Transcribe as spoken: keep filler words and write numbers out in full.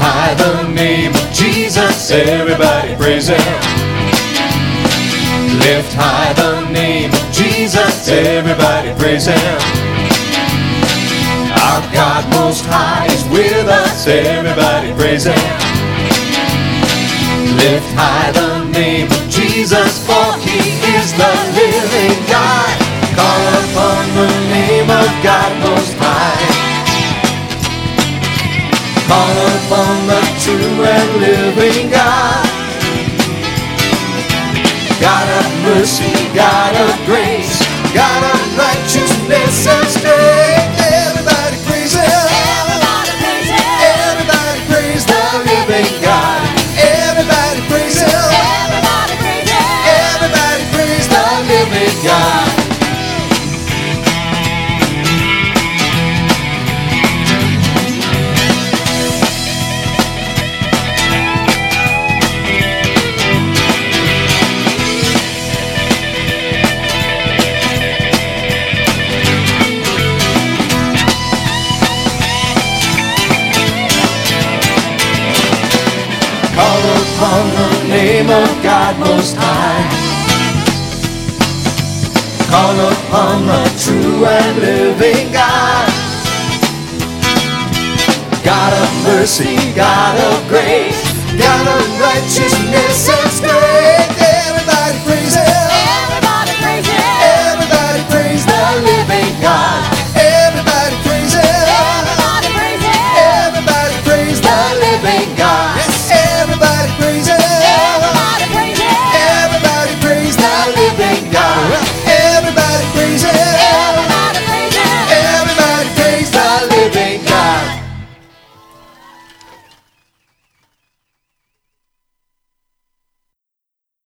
high the name of Jesus, everybody praise Him. Lift high the name of Jesus, everybody praise Him. Our God most high is with us, everybody praise Him. Lift high the name of Jesus, for He is the living God. Call upon the name of God most high. Call upon the true and living God. God of mercy, God of grace, God of righteousness and strength. Everybody praise Him. Everybody praise Him. Everybody praise the living God. Everybody praise Him. Everybody praise Him. Everybody praise the living God. Call upon the name of God most high. Call upon the true and living God. God of mercy, God of grace, God of righteousness and strength. Everybody praise Him. Everybody praise Him. Everybody praise the living God. Everybody praise Him. Everybody praise Him. Everybody praise the living God.